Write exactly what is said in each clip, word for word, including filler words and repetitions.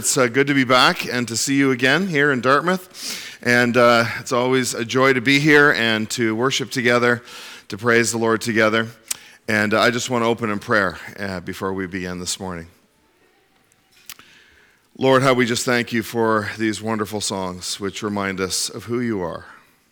It's uh, good to be back and to see you again here in Dartmouth. And uh, it's always a joy to be here and to worship together, to praise the Lord together. And uh, I just want to open in prayer uh, before we begin this morning. Lord, how we just thank you for these wonderful songs which remind us of who you are.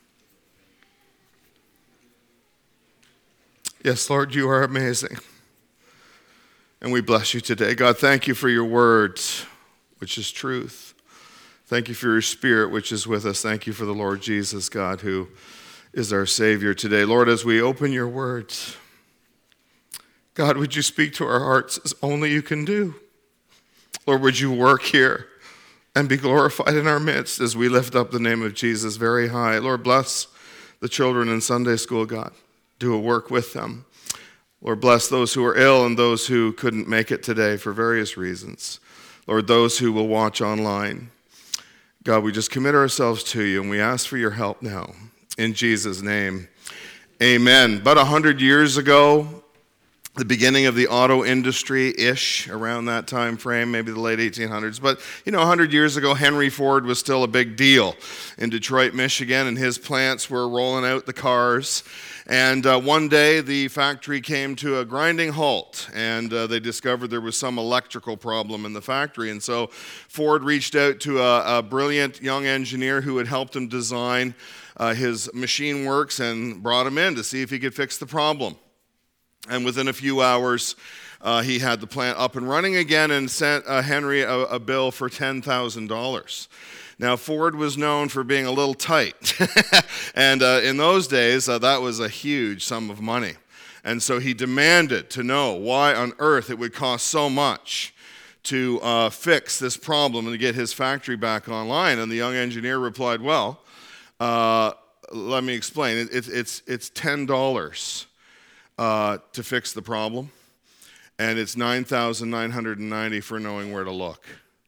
Yes, Lord, you are amazing. And we bless you today. God, thank you for your word, which is truth. Thank you for your Spirit, which is with us. Thank you for the Lord Jesus, God, who is our Savior today. Lord, as we open your words, God, would you speak to our hearts as only you can do? Lord, would you work here and be glorified in our midst as we lift up the name of Jesus very high. Lord, bless the children in Sunday school, God. Do a work with them. Lord, bless those who are ill and those who couldn't make it today for various reasons. Lord, those who will watch online. God, we just commit ourselves to you and we ask for your help now. In Jesus' name, amen. About a hundred years ago, the beginning of the auto industry-ish, around that time frame, maybe the late eighteen hundreds. But, you know, a hundred years ago, Henry Ford was still a big deal in Detroit, Michigan, and his plants were rolling out the cars. And uh, one day, the factory came to a grinding halt, and uh, they discovered there was some electrical problem in the factory. And so Ford reached out to a, a brilliant young engineer who had helped him design uh, his machine works and brought him in to see if he could fix the problem. And within a few hours, uh, he had the plant up and running again and sent uh, Henry a, a bill for ten thousand dollars. Now, Ford was known for being a little tight, and uh, in those days, uh, that was a huge sum of money. And so he demanded to know why on earth it would cost so much to uh, fix this problem and to get his factory back online. And the young engineer replied, well, uh, let me explain. It, it, it's, it's ten dollars uh, to fix the problem, and it's nine thousand nine hundred ninety dollars for knowing where to look.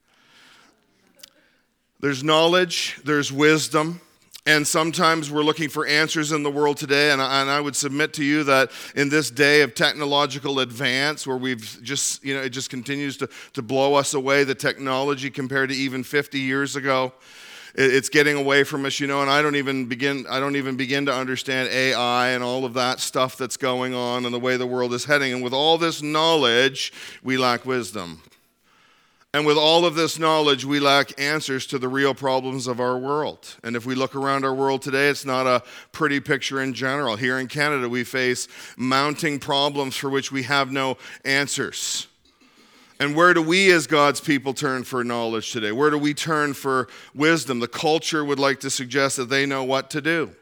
There's knowledge, there's wisdom, and sometimes we're looking for answers in the world today, and I, and I would submit to you that in this day of technological advance, where we've just, you know, it just continues to, to blow us away, the technology compared to even fifty years ago, it, it's getting away from us, you know, and I don't even begin, I don't even begin to understand A I and all of that stuff that's going on and the way the world is heading, and with all this knowledge, we lack wisdom. And with all of this knowledge, we lack answers to the real problems of our world. And if we look around our world today, it's not a pretty picture in general. Here in Canada, we face mounting problems for which we have no answers. And where do we as God's people turn for knowledge today? Where do we turn for wisdom? The culture would like to suggest that they know what to do.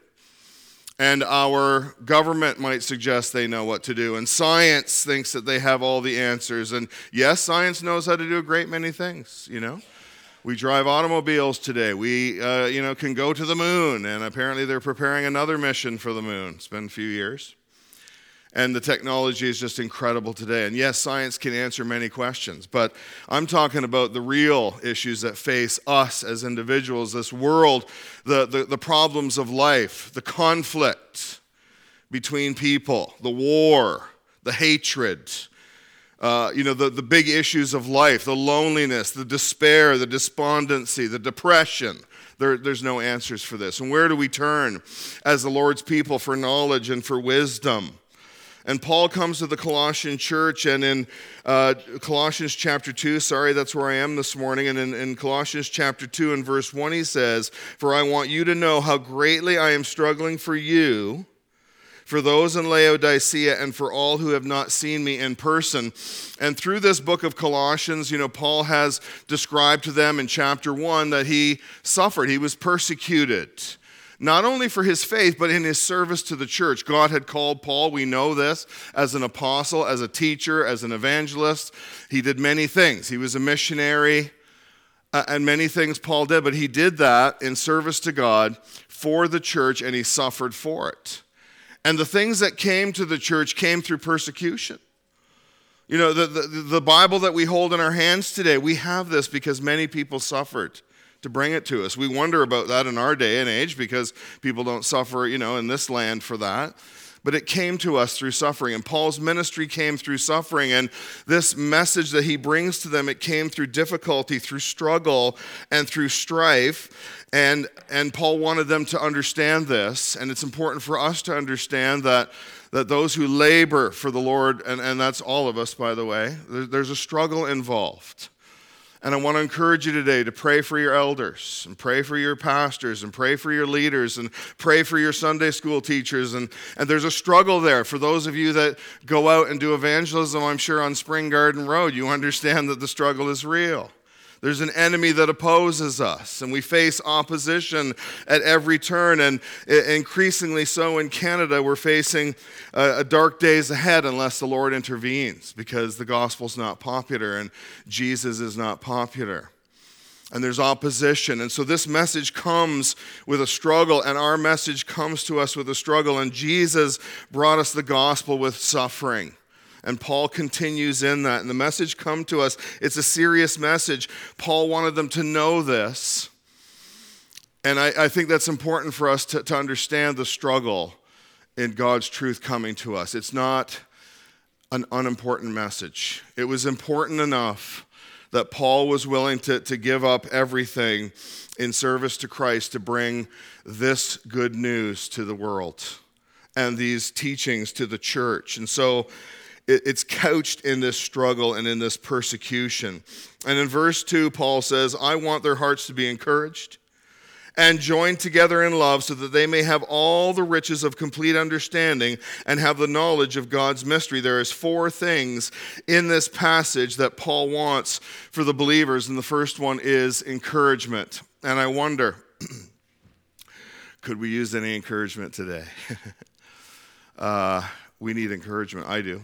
And our government might suggest they know what to do. And science thinks that they have all the answers. And yes, science knows how to do a great many things, you know. We drive automobiles today. We, uh, you know, can go to the moon. And apparently they're preparing another mission for the moon. It's been a few years. And the technology is just incredible today. And yes, science can answer many questions, but I'm talking about the real issues that face us as individuals, this world, the, the, the problems of life, the conflict between people, the war, the hatred, uh, you know, the, the big issues of life, the loneliness, the despair, the despondency, the depression. There, there's no answers for this. And where do we turn as the Lord's people for knowledge and for wisdom? And Paul comes to the Colossian church, and in uh, Colossians chapter two, sorry, that's where I am this morning, and in, in Colossians chapter two and verse one, he says, "For I want you to know how greatly I am struggling for you, for those in Laodicea, and for all who have not seen me in person." And through this book of Colossians, you know, Paul has described to them in chapter one that he suffered, he was persecuted. Not only for his faith, but in his service to the church. God had called Paul, we know this, as an apostle, as a teacher, as an evangelist. He did many things. He was a missionary, uh, and many things Paul did, but he did that in service to God for the church, and he suffered for it. And the things that came to the church came through persecution. You know, the, the, the Bible that we hold in our hands today, we have this because many people suffered to bring it to us. We wonder about that in our day and age because people don't suffer, you know, in this land for that. but it came to us through suffering. And Paul's ministry came through suffering. And this message that he brings to them, it came through difficulty, through struggle, and through strife. And, and Paul wanted them to understand this. And it's important for us to understand that, that those who labor for the Lord, and, and that's all of us, by the way, there, there's a struggle involved. And I want to encourage you today to pray for your elders and pray for your pastors and pray for your leaders and pray for your Sunday school teachers. And, and there's a struggle there. For those of you that go out and do evangelism, I'm sure on Spring Garden Road, you understand that the struggle is real. There's an enemy that opposes us, and we face opposition at every turn, and increasingly so in Canada, we're facing a dark days ahead unless the Lord intervenes, because the gospel's not popular and Jesus is not popular. And there's opposition, and so this message comes with a struggle, and our message comes to us with a struggle, and Jesus brought us the gospel with suffering. And Paul continues in that. And the message come to us, it's a serious message. Paul wanted them to know this. And I, I think that's important for us to, to understand the struggle in God's truth coming to us. It's not an unimportant message. It was important enough that Paul was willing to, to give up everything in service to Christ to bring this good news to the world and these teachings to the church. And so it's couched in this struggle and in this persecution. And in verse two, Paul says, I want their hearts to be encouraged and joined together in love so that they may have all the riches of complete understanding and have the knowledge of God's mystery. There is four things in this passage that Paul wants for the believers. And the first one is encouragement. And I wonder, could we use any encouragement today? uh, we need encouragement. I do.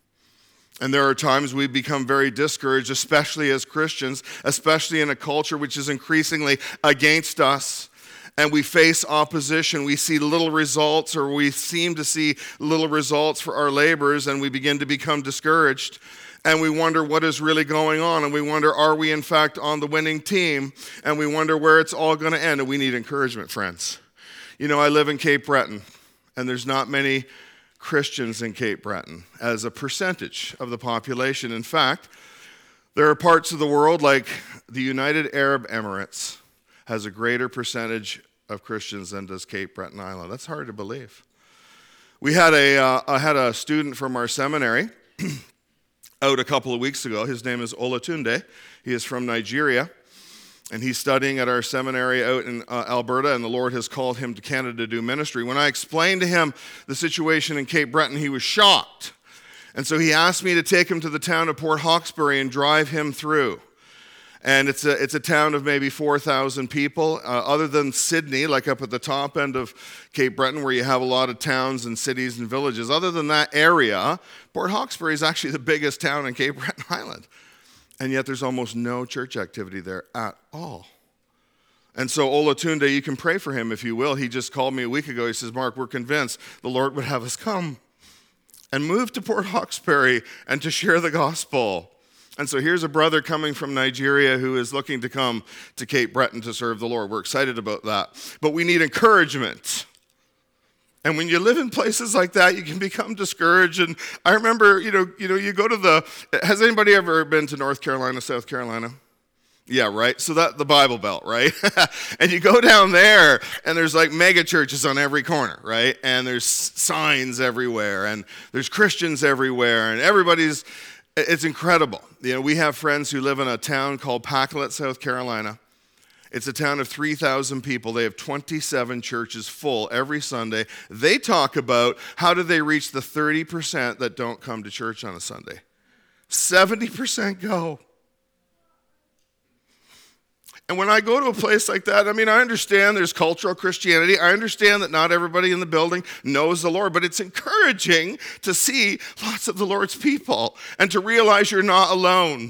And there are times we become very discouraged, especially as Christians, especially in a culture which is increasingly against us. And we face opposition. We see little results, or we seem to see little results for our labors, and we begin to become discouraged. And we wonder what is really going on. And we wonder, are we in fact on the winning team? And we wonder where it's all going to end. And we need encouragement, friends. You know, I live in Cape Breton, and there's not many Christians in Cape Breton as a percentage of the population. In fact, there are parts of the world like the United Arab Emirates has a greater percentage of Christians than does Cape Breton Island. That's hard to believe. We had a uh, I had a student from our seminary out a couple of weeks ago. His name is Olatunde. He is from Nigeria. And he's studying at our seminary out in uh, Alberta, and the Lord has called him to Canada to do ministry. When I explained to him the situation in Cape Breton, he was shocked. And so he asked me to take him to the town of Port Hawkesbury and drive him through. And it's a, it's a town of maybe four thousand people, uh, other than Sydney, like up at the top end of Cape Breton, where you have a lot of towns and cities and villages. Other than that area, Port Hawkesbury is actually the biggest town in Cape Breton Island. And yet there's almost no church activity there at all. And so Olatunde, you can pray for him if you will. He just called me a week ago. He says, Mark, we're convinced the Lord would have us come and move to Port Hawkesbury and to share the gospel. And so here's a brother coming from Nigeria who is looking to come to Cape Breton to serve the Lord. We're excited about that. But we need encouragement. And when you live in places like that, you can become discouraged. And I remember, you know, you know, you go to the, has anybody ever been to North Carolina, South Carolina? Yeah, right? So that the Bible Belt, right? And you go down there, and there's like mega churches on every corner, right? And there's signs everywhere, and there's Christians everywhere, and everybody's, it's incredible. You know, we have friends who live in a town called Pacolet, South Carolina. It's a town of three thousand people. They have twenty-seven churches full every Sunday. They talk about how do they reach the thirty percent that don't come to church on a Sunday. seventy percent go. And when I go to a place like that, I mean, I understand there's cultural Christianity. I understand that not everybody in the building knows the Lord, but it's encouraging to see lots of the Lord's people and to realize you're not alone.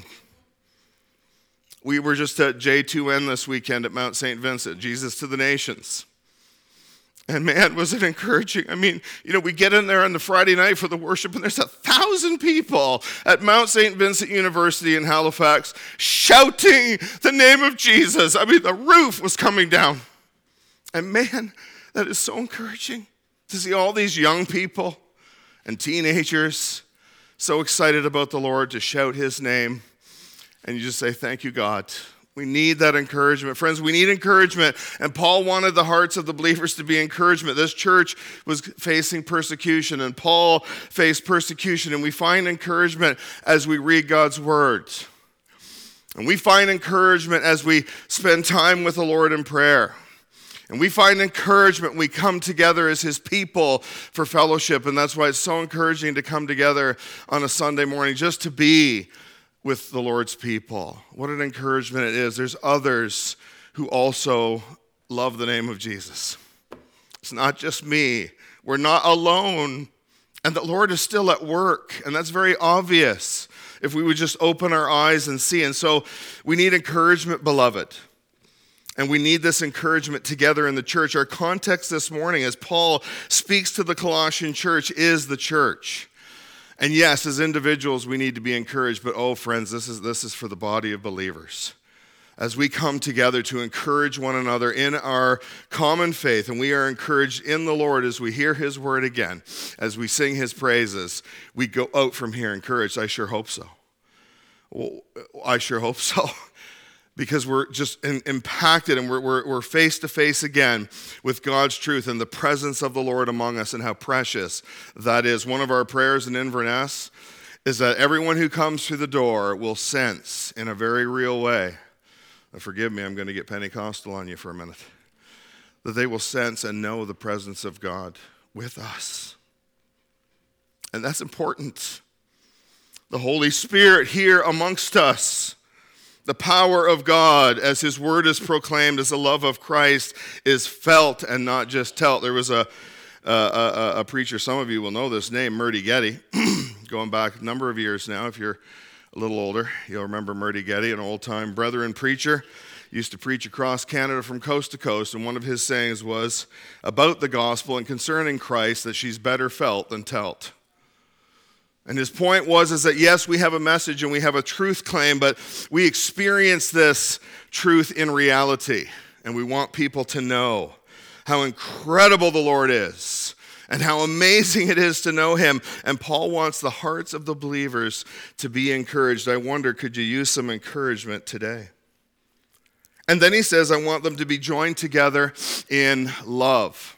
We were just at J two N this weekend at Mount Saint Vincent, Jesus to the Nations. And man, was it encouraging. I mean, you know, we get in there on the Friday night for the worship, and there's a thousand people at Mount Saint Vincent University in Halifax shouting the name of Jesus. I mean, the roof was coming down. And man, that is so encouraging. To see all these young people and teenagers so excited about the Lord to shout his name. And you just say, thank you, God. We need that encouragement. Friends, we need encouragement. And Paul wanted the hearts of the believers to be encouragement. This church was facing persecution, and Paul faced persecution. And we find encouragement as we read God's word. And we find encouragement as we spend time with the Lord in prayer. And we find encouragement when we come together as his people for fellowship. And that's why it's so encouraging to come together on a Sunday morning just to be with the Lord's people. What an encouragement it is. There's others who also love the name of Jesus. It's not just me. We're not alone. And the Lord is still at work. And that's very obvious if we would just open our eyes and see. And so we need encouragement, beloved. And we need this encouragement together in the church. Our context this morning, as Paul speaks to the Colossian church, is the church. And yes, as individuals, we need to be encouraged. But oh, friends, this is, this is for the body of believers. As we come together to encourage one another in our common faith, and we are encouraged in the Lord as we hear his word again, as we sing his praises, we go out from here encouraged. I sure hope so. Well, I sure hope so. Because we're just in, impacted and we're, we're, we're face to face again with God's truth and the presence of the Lord among us and how precious that is. One of our prayers in Inverness is that everyone who comes through the door will sense in a very real way, and forgive me, I'm going to get Pentecostal on you for a minute, that they will sense and know the presence of God with us. And that's important. The Holy Spirit here amongst us. The power of God as his word is proclaimed, as the love of Christ is felt and not just telt. There was a, a, a, a preacher, some of you will know this name, Murdy Getty, going back a number of years now. If you're a little older, you'll remember Murdy Getty, an old-time Brethren preacher. Used to preach across Canada from coast to coast, and one of his sayings was about the gospel and concerning Christ that she's better felt than telt. And his point was is that, yes, we have a message and we have a truth claim, but we experience this truth in reality. And we want people to know how incredible the Lord is and how amazing it is to know him. And Paul wants the hearts of the believers to be encouraged. I wonder, could you use some encouragement today? And then he says, I want them to be joined together in love.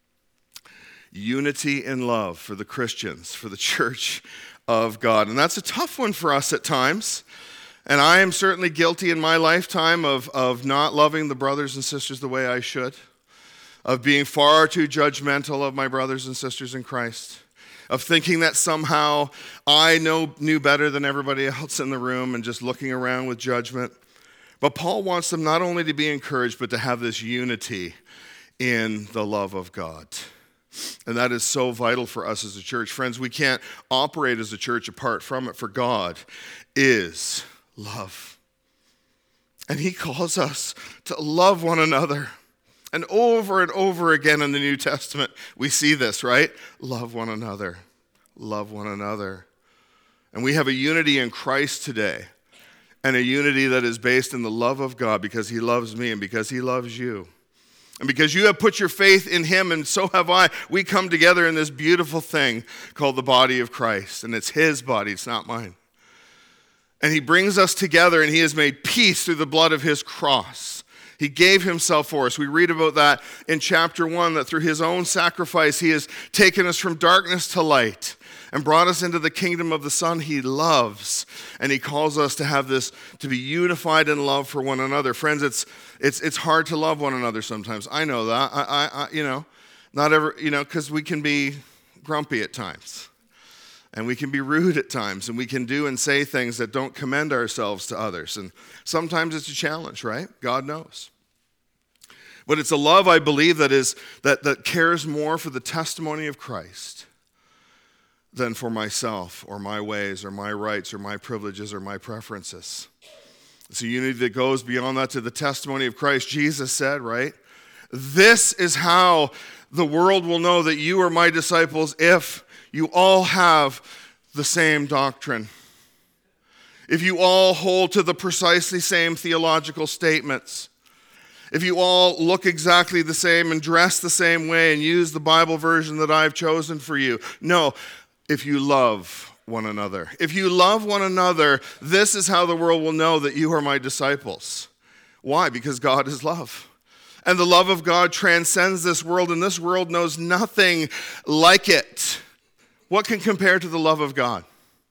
Unity in love for the Christians, for the church of God. And that's a tough one for us at times. And I am certainly guilty in my lifetime of, of not loving the brothers and sisters the way I should, of being far too judgmental of my brothers and sisters in Christ, of thinking that somehow I know knew better than everybody else in the room and just looking around with judgment. But Paul wants them not only to be encouraged, but to have this unity in the love of God. And that is so vital for us as a church. Friends, we can't operate as a church apart from it, for God is love. And he calls us to love one another. And over and over again in the New Testament, we see this, right? Love one another. Love one another. And we have a unity in Christ today, and a unity that is based in the love of God because he loves me and because he loves you. And because you have put your faith in him, and so have I, we come together in this beautiful thing called the body of Christ. And it's his body, it's not mine. And he brings us together, and he has made peace through the blood of his cross. He gave himself for us. We read about that in chapter one, that through his own sacrifice, he has taken us from darkness to light and brought us into the kingdom of the Son he loves. And he calls us to have this, to be unified in love for one another. Friends, it's it's it's hard to love one another sometimes. I know that. I, I, I you know, not ever, you know, because we can be grumpy at times. And we can be rude at times. And we can do and say things that don't commend ourselves to others. And sometimes it's a challenge, right? God knows. But it's a love, I believe, that is that, that cares more for the testimony of Christ than for myself or my ways or my rights or my privileges or my preferences. It's a unity that goes beyond that to the testimony of Christ. Jesus said, right? This is how the world will know that you are my disciples, if you all have the same doctrine. If you all hold to the precisely same theological statements. if you all look exactly the same and dress the same way and use the Bible version that I've chosen for you. No, if you love one another. If you love one another, this is how the world will know that you are my disciples. Why? Because God is love. And the love of God transcends this world, and this world knows nothing like it. What can compare to the love of God?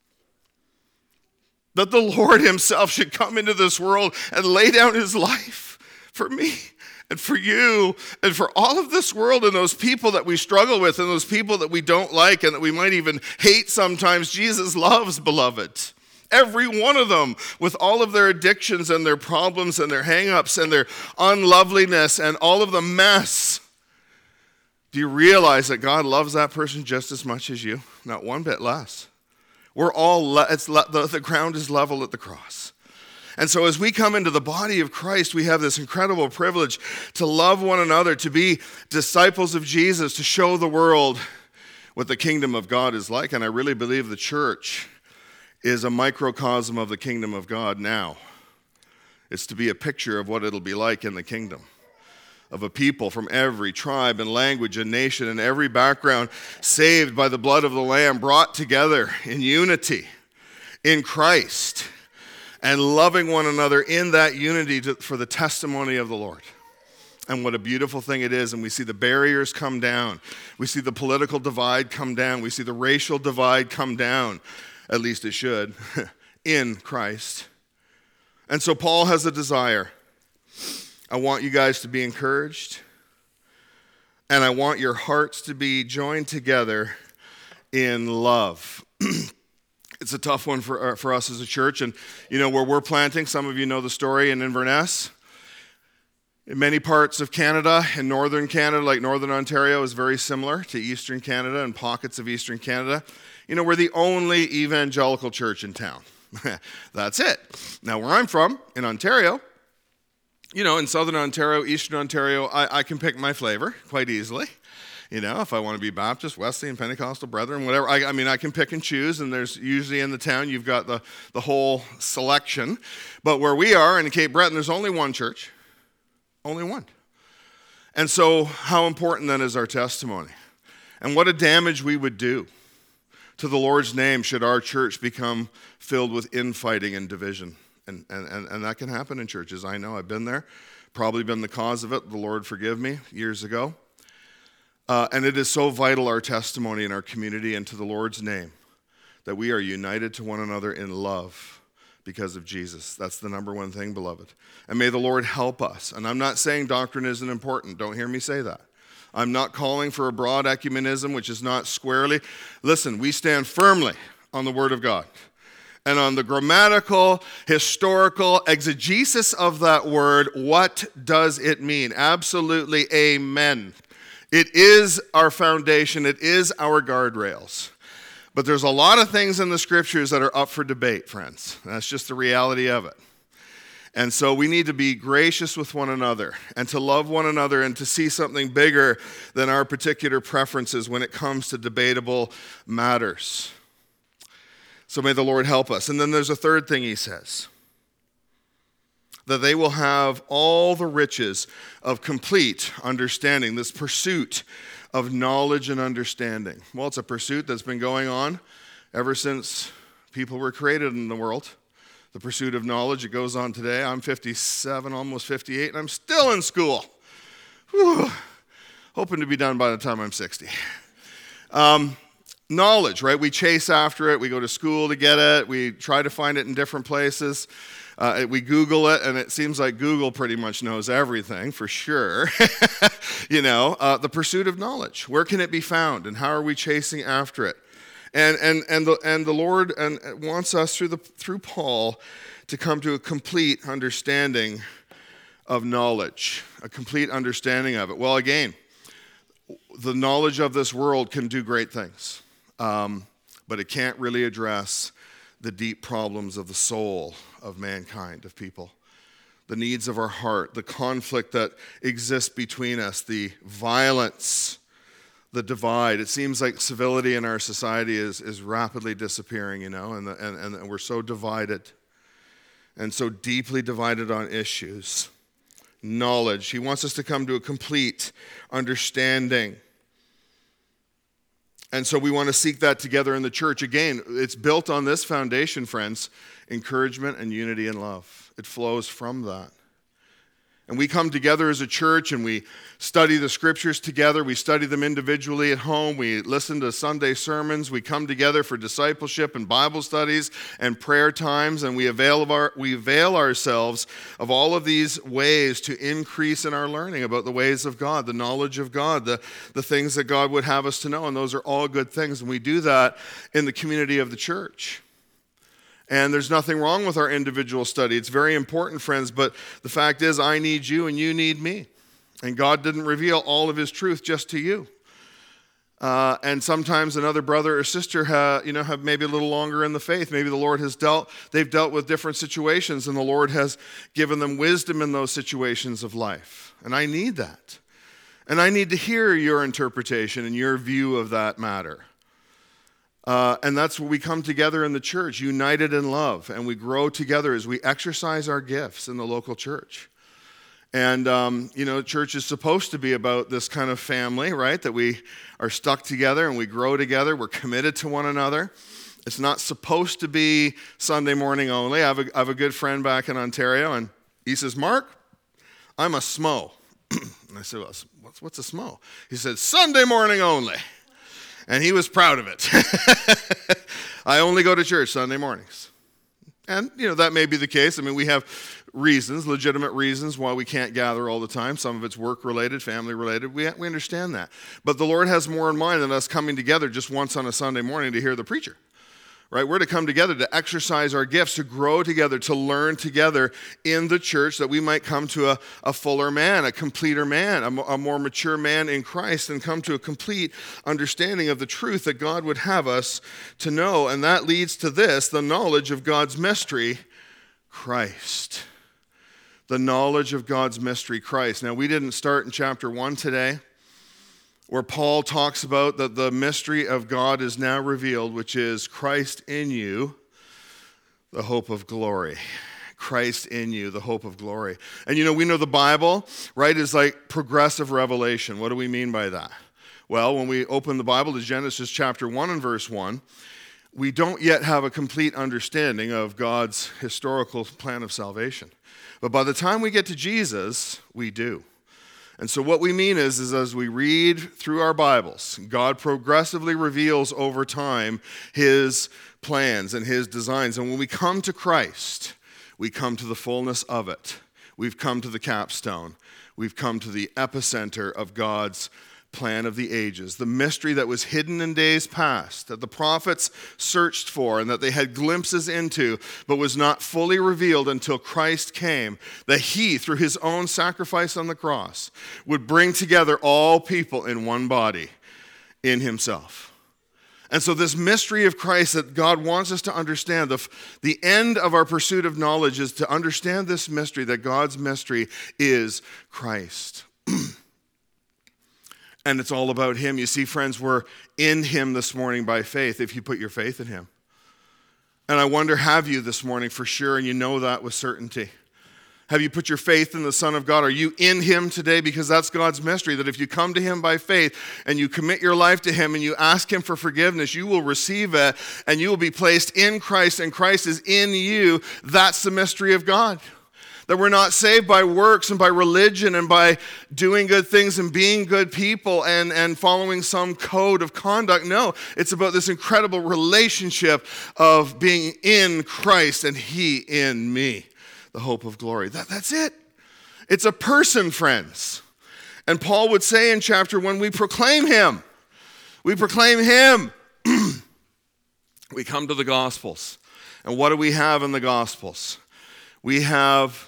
That the Lord himself should come into this world and lay down his life for me and for you and for all of this world and those people that we struggle with and those people that we don't like and that we might even hate sometimes. Jesus loves, beloved. Every one of them, with all of their addictions and their problems and their hang-ups and their unloveliness and all of the mess. Do you realize that God loves that person just as much as you? Not one bit less. We're all, le- it's le- the, the ground is level at the cross. And so as we come into the body of Christ, we have this incredible privilege to love one another, to be disciples of Jesus, to show the world what the kingdom of God is like. And I really believe the church is a microcosm of the kingdom of God now. It's to be a picture of what it'll be like in the kingdom, of a people from every tribe and language and nation and every background, saved by the blood of the Lamb, brought together in unity in Christ, and loving one another in that unity to, for the testimony of the Lord. And what a beautiful thing it is. And we see the barriers come down. We see the political divide come down. We see the racial divide come down. At least it should, in Christ. And so Paul has a desire. I want you guys to be encouraged. And I want your hearts to be joined together in love. It's a tough one for, uh, for us as a church. And, you know, where we're planting, some of you know the story in Inverness. In many parts of Canada, in northern Canada, like northern Ontario, is very similar to eastern Canada and pockets of eastern Canada. You know, we're the only evangelical church in town. That's it. Now, where I'm from, in Ontario, you know, in southern Ontario, eastern Ontario, I, I can pick my flavor quite easily. You know, if I want to be Baptist, Wesleyan, Pentecostal, Brethren, whatever. I, I mean, I can pick and choose, and there's usually in the town, you've got the, the whole selection. But where we are in Cape Breton, there's only one church. Only one. And so how important then is our testimony? And what a damage we would do to the Lord's name should our church become filled with infighting and division. And, and, and that can happen in churches. I know, I've been there, probably been the cause of it. The Lord forgive me, years ago. Uh, and it is so vital, our testimony in our community and to the Lord's name, that we are united to one another in love because of Jesus. That's the number one thing, beloved. And may the Lord help us. And I'm not saying doctrine isn't important. Don't hear me say that. I'm not calling for a broad ecumenism, which is not squarely. Listen, we stand firmly on the Word of God and on the grammatical, historical exegesis of that word. What does it mean? Absolutely, amen. It is our foundation. It is our guardrails. But there's a lot of things in the scriptures that are up for debate, friends. That's just the reality of it. And so we need to be gracious with one another and to love one another and to see something bigger than our particular preferences when it comes to debatable matters. So may the Lord help us. And then there's a third thing he says, that they will have all the riches of complete understanding, this pursuit of knowledge and understanding. Well, it's a pursuit that's been going on ever since people were created in the world. The pursuit of knowledge, it goes on today. I'm fifty-seven, almost fifty-eight, and I'm still in school. Whew. Hoping to be done by the time I'm sixty. Um, knowledge, right? We chase after it. We go to school to get it. We try to find it in different places. Uh, we Google it, and it seems like Google pretty much knows everything, for sure. you know, uh, the pursuit of knowledge. Where can it be found, and how are we chasing after it? And and and the and the Lord and wants us through the through Paul to come to a complete understanding of knowledge, a complete understanding of it. Well, again, the knowledge of this world can do great things, um, but it can't really address the deep problems of the soul of mankind, of people, the needs of our heart, the conflict that exists between us, the violence, the divide. It seems like civility in our society is, is rapidly disappearing, you know, and, the, and, and we're so divided and so deeply divided on issues. knowledge. He wants us to come to a complete understanding. And so we want to seek that together in the church. Again, it's built on this foundation, friends, encouragement and unity and love. It flows from that. And we come together as a church and we study the scriptures together. We study them individually at home. We listen to Sunday sermons. We come together for discipleship and Bible studies and prayer times. And we avail, of our, we avail ourselves of all of these ways to increase in our learning about the ways of God, the knowledge of God, the, the things that God would have us to know. And those are all good things. And we do that in the community of the church. And there's nothing wrong with our individual study. It's very important, friends, but the fact is I need you and you need me. And God didn't reveal all of his truth just to you. Uh, and sometimes another brother or sister ha, you know, have maybe a little longer in the faith. Maybe the Lord has dealt, they've dealt with different situations and the Lord has given them wisdom in those situations of life. And I need that. And I need to hear your interpretation and your view of that matter. Uh, and that's where we come together in the church, united in love, and we grow together as we exercise our gifts in the local church. And, um, you know, church is supposed to be about this kind of family, right, that we are stuck together and we grow together. We're committed to one another. It's not supposed to be Sunday morning only. I have a, I have a good friend back in Ontario, and he says, Mark, I'm a S M O. And I said, well, what's, what's a S M O? He said, Sunday morning only. And he was proud of it. I only go to church Sunday mornings. And, you know, that may be the case. I mean, we have reasons, legitimate reasons why we can't gather all the time. Some of it's work-related, family-related. We, we understand that. But the Lord has more in mind than us coming together just once on a Sunday morning to hear the preacher. Right? We're to come together to exercise our gifts, to grow together, to learn together in the church that we might come to a, a fuller man, a completer man, a, a more mature man in Christ, and come to a complete understanding of the truth that God would have us to know. And that leads to this, the knowledge of God's mystery, Christ. The knowledge of God's mystery, Christ. Now, we didn't start in chapter one today, where Paul talks about that the mystery of God is now revealed, which is Christ in you, the hope of glory. Christ in you, the hope of glory. And you know, we know the Bible, right, is like progressive revelation. What do we mean by that? Well, when we open the Bible to Genesis chapter one and verse one, we don't yet have a complete understanding of God's historical plan of salvation. But by the time we get to Jesus, we do. And so what we mean is, is as we read through our Bibles, God progressively reveals over time his plans and his designs. And when we come to Christ, we come to the fullness of it. We've come to the capstone. We've come to the epicenter of God's plan of the ages, the mystery that was hidden in days past, that the prophets searched for and that they had glimpses into, but was not fully revealed until Christ came, that he, through his own sacrifice on the cross, would bring together all people in one body in himself. And so this mystery of Christ that God wants us to understand, the, the end of our pursuit of knowledge is to understand this mystery, that God's mystery is Christ. And it's all about him. You see, friends, we're in him this morning by faith, if you put your faith in him. And I wonder, have you this morning for sure, and you know that with certainty? Have you put your faith in the Son of God? Are you in him today? Because that's God's mystery, that if you come to him by faith and you commit your life to him and you ask him for forgiveness, you will receive it and you will be placed in Christ and Christ is in you. That's the mystery of God. That we're not saved by works and by religion and by doing good things and being good people and, and following some code of conduct. No, it's about this incredible relationship of being in Christ and he in me, the hope of glory. That, that's it. It's a person, friends. And Paul would say in chapter one, we proclaim him. We proclaim him. We come to the Gospels. And what do we have in the Gospels? We have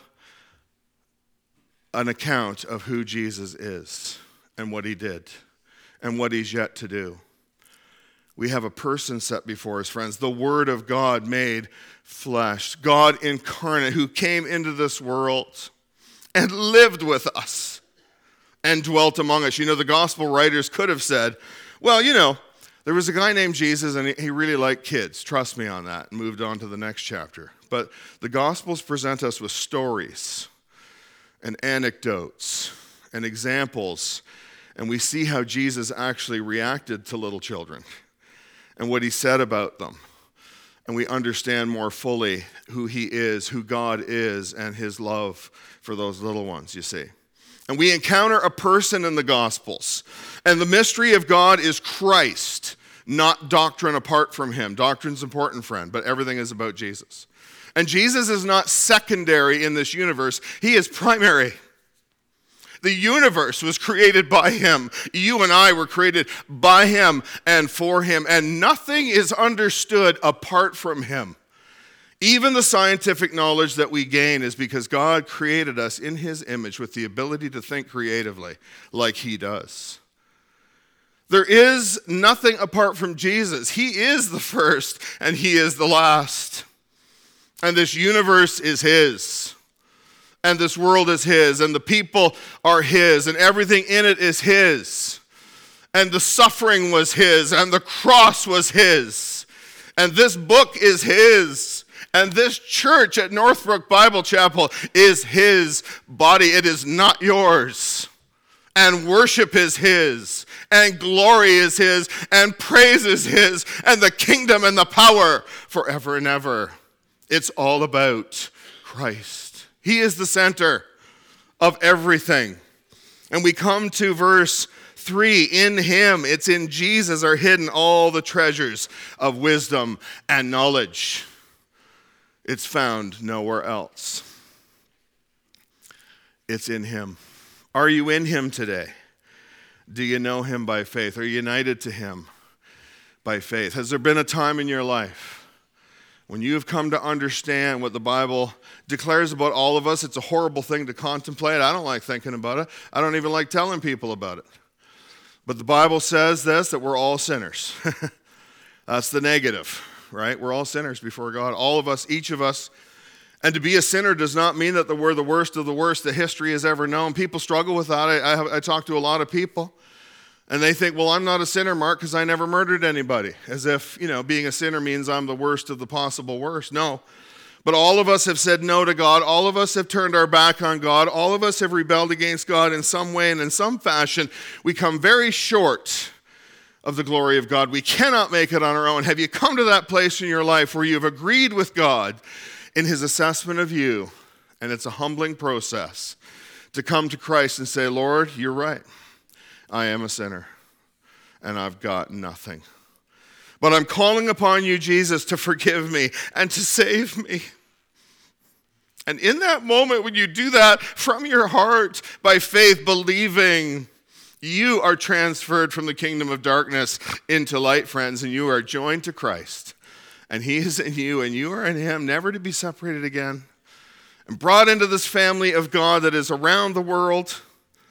an account of who Jesus is and what he did and what he's yet to do. We have a person set before us, friends, the Word of God made flesh, God incarnate who came into this world and lived with us and dwelt among us. You know, the gospel writers could have said, well, you know, there was a guy named Jesus and he really liked kids. Trust me on that. And moved on to the next chapter. But the Gospels present us with stories. and anecdotes and examples, and we see how Jesus actually reacted to little children and what he said about them. And we understand more fully who he is, who God is, and his love for those little ones, you see. And we encounter a person in the Gospels. And the mystery of God is Christ, not doctrine apart from him. Doctrine's important, friend, but everything is about Jesus. And Jesus is not secondary in this universe. He is primary. The universe was created by him. You and I were created by him and for him. And nothing is understood apart from him. Even the scientific knowledge that we gain is because God created us in his image with the ability to think creatively like he does. There is nothing apart from Jesus. He is the first and he is the last. And this universe is his. And this world is his, and the people are his, and everything in it is his. And the suffering was his, and the cross was his. And this book is his. And this church at Northbrook Bible Chapel is his body. It is not yours. And worship is his, and glory is his, and praise is his, and the kingdom and the power forever and ever. It's all about Christ. He is the center of everything. And we come to verse three. In him, it's in Jesus, are hidden all the treasures of wisdom and knowledge. It's found nowhere else. It's in him. Are you in him today? Do you know him by faith? Are you united to him by faith? Has there been a time in your life when you have come to understand what the Bible declares about all of us? It's a horrible thing to contemplate. I don't like thinking about it. I don't even like telling people about it. But the Bible says this, that we're all sinners. That's the negative, right? We're all sinners before God. All of us, each of us. And to be a sinner does not mean that we're the worst of the worst that history has ever known. People struggle with that. I, I, have, I talk to a lot of people. And they think, well, I'm not a sinner, Mark, because I never murdered anybody. As if, you know, being a sinner means I'm the worst of the possible worst. No. But all of us have said no to God. All of us have turned our back on God. All of us have rebelled against God in some way and in some fashion. We come very short of the glory of God. We cannot make it on our own. Have you come to that place in your life where you've agreed with God in his assessment of you? And it's a humbling process to come to Christ and say, Lord, you're right. I am a sinner, and I've got nothing. But I'm calling upon you, Jesus, to forgive me and to save me. And in that moment, when you do that from your heart, by faith, believing, you are transferred from the kingdom of darkness into light, friends, and you are joined to Christ. And he is in you, and you are in him, never to be separated again. And brought into this family of God that is around the world,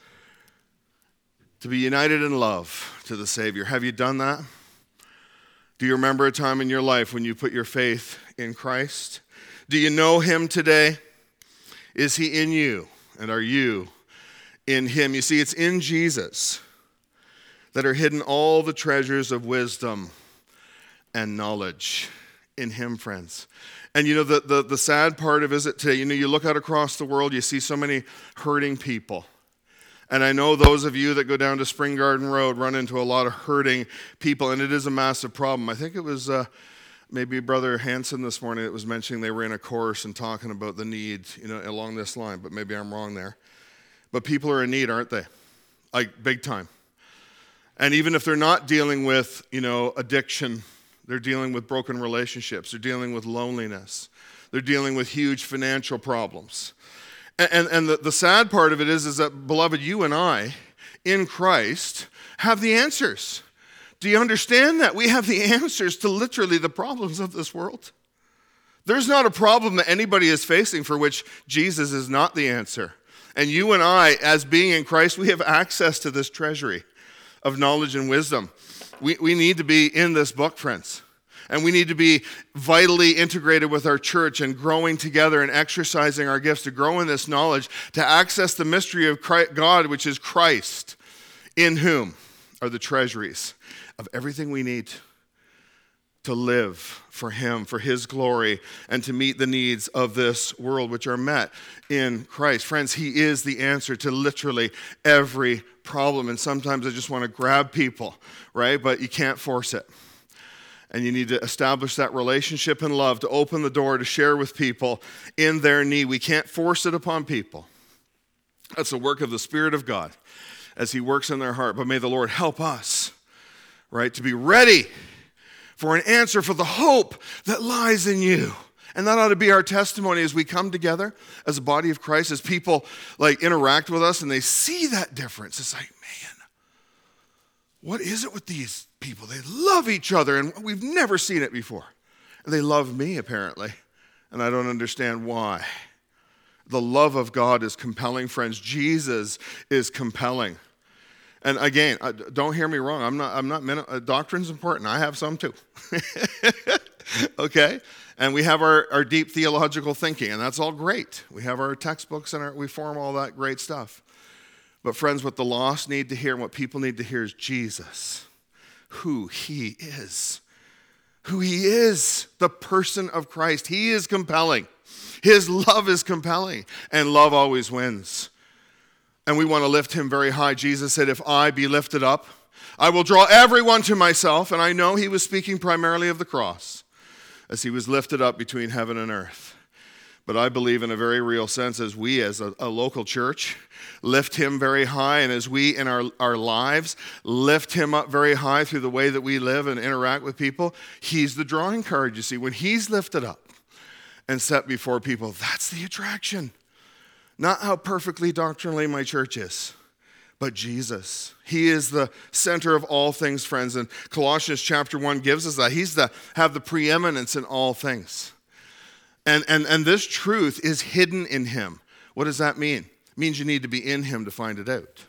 to be united in love to the Savior. Have you done that? Do you remember a time in your life when you put your faith in Christ? Do you know him today? Is he in you? And are you in him? You see, it's in Jesus that are hidden all the treasures of wisdom and knowledge. In him, friends. And you know, the, the, the sad part of it today, you know, you look out across the world, you see so many hurting people. And I know those of you that go down to Spring Garden Road run into a lot of hurting people, and it is a massive problem. I think it was uh, maybe Brother Hanson this morning that was mentioning they were in a course and talking about the need, you know, along this line, but maybe I'm wrong there. But people are in need, aren't they? Like, big time. And even if they're not dealing with, you know, addiction, they're dealing with broken relationships, they're dealing with loneliness, they're dealing with huge financial problems. And, and the, the sad part of it is, is that, beloved, you and I, in Christ, have the answers. Do you understand that? We have the answers to literally the problems of this world. There's not a problem that anybody is facing for which Jesus is not the answer. And you and I, as being in Christ, we have access to this treasury of knowledge and wisdom. We, we need to be in this book, friends. And we need to be vitally integrated with our church and growing together and exercising our gifts to grow in this knowledge, to access the mystery of Christ, God, which is Christ, in whom are the treasuries of everything we need to live for him, for his glory, and to meet the needs of this world, which are met in Christ. Friends, he is the answer to literally every problem. And sometimes I just want to grab people, right? But you can't force it. And you need to establish that relationship and love to open the door to share with people in their need. We can't force it upon people. That's the work of the Spirit of God as he works in their heart. But may the Lord help us, right, to be ready for an answer for the hope that lies in you. And that ought to be our testimony as we come together as a body of Christ, as people like interact with us and they see that difference. It's like, man, what is it with these people? They love each other and we've never seen it before. And they love me apparently, and I don't understand why. The love of God is compelling, friends. Jesus is compelling. And again, don't hear me wrong. I'm not, I'm not, doctrine's important. I have some too. Okay? And we have our, our deep theological thinking, and that's all great. We have our textbooks and our, we form all that great stuff. But friends, what the lost need to hear and what people need to hear is Jesus, who he is. Who he is, the person of Christ. He is compelling. His love is compelling, and love always wins. And we want to lift him very high. Jesus said, if I be lifted up, I will draw everyone to myself. And I know he was speaking primarily of the cross as he was lifted up between heaven and earth. But I believe in a very real sense as we as a, a local church lift him very high, and as we in our, our lives lift him up very high through the way that we live and interact with people, he's the drawing card, you see. When he's lifted up and set before people, that's the attraction. Not how perfectly doctrinally my church is, but Jesus. He is the center of all things, friends. And Colossians chapter one gives us that. He's the have the preeminence in all things. And, and, and this truth is hidden in him. What does that mean? It means you need to be in him to find it out.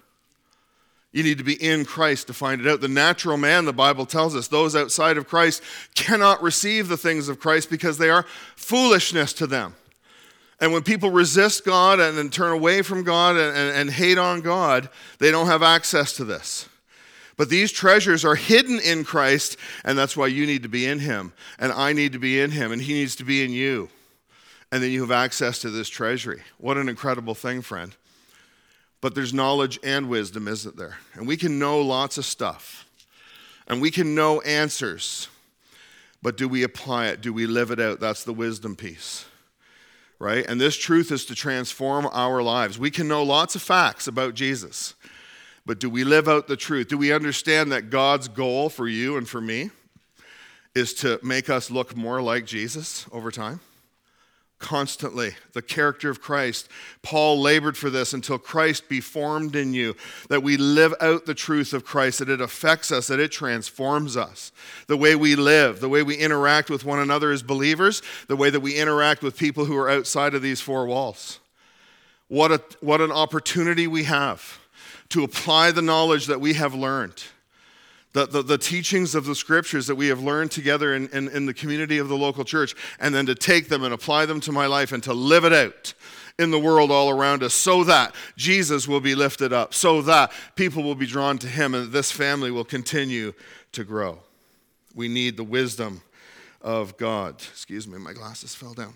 You need to be in Christ to find it out. The natural man, the Bible tells us, those outside of Christ cannot receive the things of Christ because they are foolishness to them. And when people resist God and then turn away from God and, and, and hate on God, they don't have access to this. But these treasures are hidden in Christ, and that's why you need to be in him, and I need to be in him, and he needs to be in you. And then you have access to this treasury. What an incredible thing, friend. But there's knowledge and wisdom, isn't there? And we can know lots of stuff, and we can know answers, but do we apply it? Do we live it out? That's the wisdom piece. Right? And this truth is to transform our lives. We can know lots of facts about Jesus, but do we live out the truth? Do we understand that God's goal for you and for me is to make us look more like Jesus over time? Constantly, the character of Christ. Paul labored for this until Christ be formed in you, that we live out the truth of Christ, that it affects us, that it transforms us. The way we live, the way we interact with one another as believers, the way that we interact with people who are outside of these four walls. What a, what an opportunity we have to apply the knowledge that we have learned. The, the, the teachings of the scriptures that we have learned together in, in, in the community of the local church, and then to take them and apply them to my life and to live it out in the world all around us so that Jesus will be lifted up, so that people will be drawn to him and this family will continue to grow. We need the wisdom of God. Excuse me, my glasses fell down.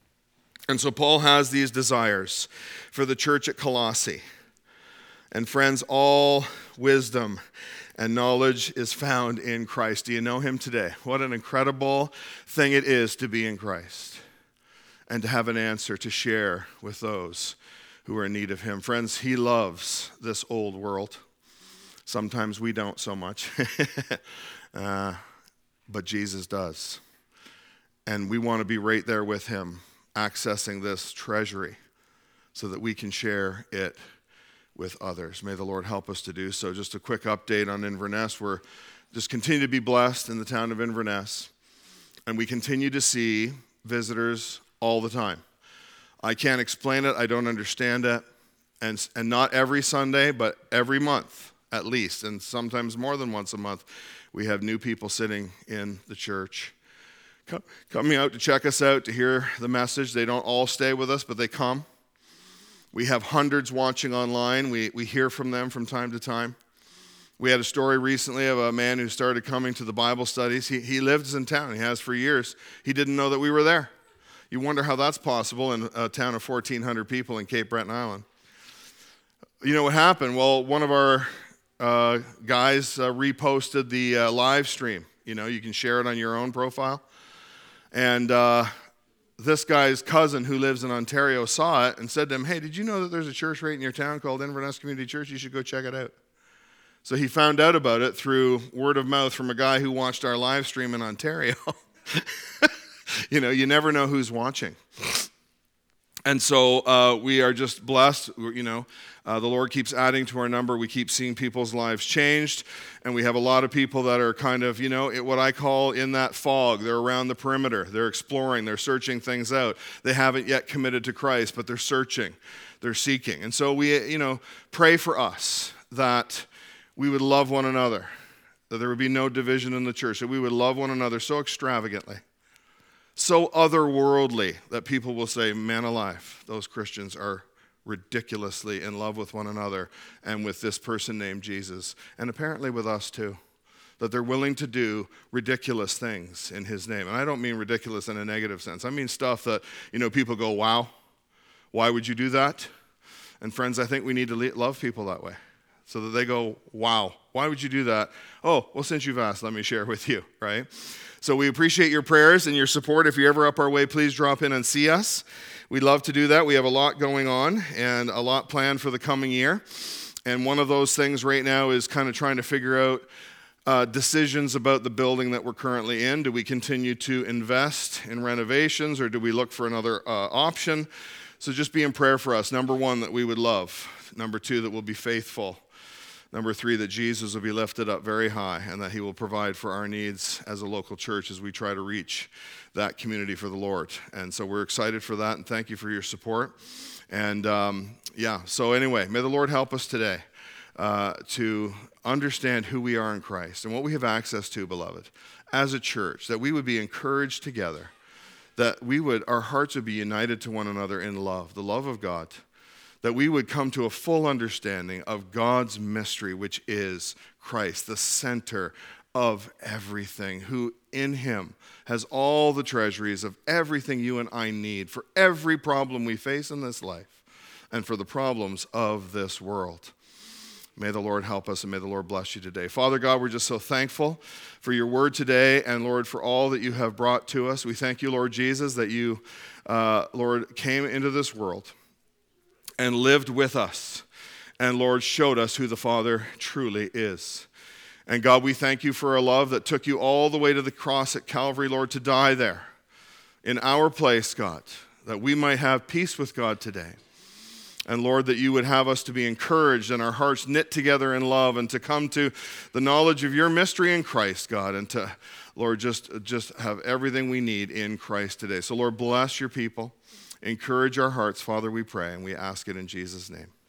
And so Paul has these desires for the church at Colossae. And friends, all wisdom and knowledge is found in Christ. Do you know him today? What an incredible thing it is to be in Christ and to have an answer to share with those who are in need of him. Friends, he loves this old world. Sometimes we don't so much, uh, but Jesus does. And we want to be right there with him, accessing this treasury so that we can share it with others. May the Lord help us to do so. Just a quick update on Inverness. We're just continue to be blessed in the town of Inverness, and we continue to see visitors all the time. I can't explain it. I don't understand it. And, and not every Sunday, but every month at least, and sometimes more than once a month, we have new people sitting in the church, coming out to check us out, to hear the message. They don't all stay with us, but they come. We have hundreds watching online. We, we hear from them from time to time. We had a story recently of a man who started coming to the Bible studies. He, he lives in town. He has for years. He didn't know that we were there. You wonder how that's possible in a town of fourteen hundred people in Cape Breton Island. You know what happened? Well, one of our uh, guys uh, reposted the uh, live stream. You know, you can share it on your own profile. And uh, this guy's cousin who lives in Ontario saw it and said to him, hey, did you know that there's a church right in your town called Inverness Community Church? You should go check it out. So he found out about it through word of mouth from a guy who watched our live stream in Ontario. You know, you never know who's watching. And so uh, we are just blessed. You know, uh, the Lord keeps adding to our number. We keep seeing people's lives changed. And we have a lot of people that are kind of, you know, what I call in that fog. They're around the perimeter. They're exploring. They're searching things out. They haven't yet committed to Christ, but they're searching. They're seeking. And so we, you know, pray for us that we would love one another, that there would be no division in the church, that we would love one another so extravagantly, so otherworldly that people will say, man alive, those Christians are ridiculously in love with one another and with this person named Jesus, and apparently with us too, that they're willing to do ridiculous things in his name. And I don't mean ridiculous in a negative sense. I mean stuff that, you know, people go, wow, why would you do that? And friends, I think we need to love people that way, so that they go, wow, why would you do that? Oh, well, since you've asked, let me share with you, right? So we appreciate your prayers and your support. If you're ever up our way, please drop in and see us. We'd love to do that. We have a lot going on and a lot planned for the coming year. And one of those things right now is kind of trying to figure out uh, decisions about the building that we're currently in. Do we continue to invest in renovations, or do we look for another uh, option? So just be in prayer for us. Number one, that we would love. Number two, that we'll be faithful. Number three, that Jesus will be lifted up very high and that he will provide for our needs as a local church as we try to reach that community for the Lord. And so we're excited for that, and thank you for your support. And um, yeah, so anyway, may the Lord help us today uh, to understand who we are in Christ and what we have access to, beloved, as a church, that we would be encouraged together, that we would, our hearts would be united to one another in love, the love of God, that we would come to a full understanding of God's mystery, which is Christ, the center of everything, who in him has all the treasuries of everything you and I need for every problem we face in this life and for the problems of this world. May the Lord help us, and may the Lord bless you today. Father God, we're just so thankful for your word today, and Lord, for all that you have brought to us. We thank you, Lord Jesus, that you, uh, Lord, came into this world and lived with us, and Lord, showed us who the Father truly is. And God, we thank you for a love that took you all the way to the cross at Calvary, Lord, to die there in our place, God, that we might have peace with God today. And Lord, that you would have us to be encouraged and our hearts knit together in love, and to come to the knowledge of your mystery in Christ, God, and to, Lord, just, just have everything we need in Christ today. So Lord, bless your people. Encourage our hearts, Father, we pray, and we ask it in Jesus' name.